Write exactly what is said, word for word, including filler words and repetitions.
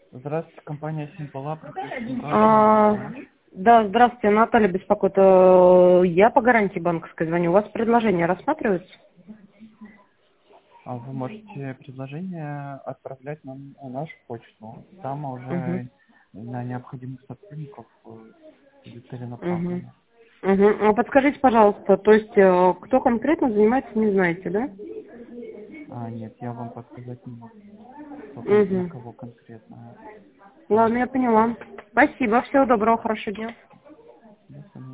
Здравствуйте, компания Симпала. А, да, здравствуйте, Наталья беспокоит. Э, Я по гарантии банковской звоню. У вас предложения рассматриваются? А вы можете предложение отправлять нам на нашу почту. Там Угу. уже на необходимых сотрудников э, будет Угу. перенаправлено. Угу. Подскажите, пожалуйста, то есть э, кто конкретно занимается, не знаете, да? А, нет, я вам подсказать не могу, кто кон- на Угу. кого конкретно. Ладно, я поняла. Спасибо, всего доброго, хорошего дня. До свидания.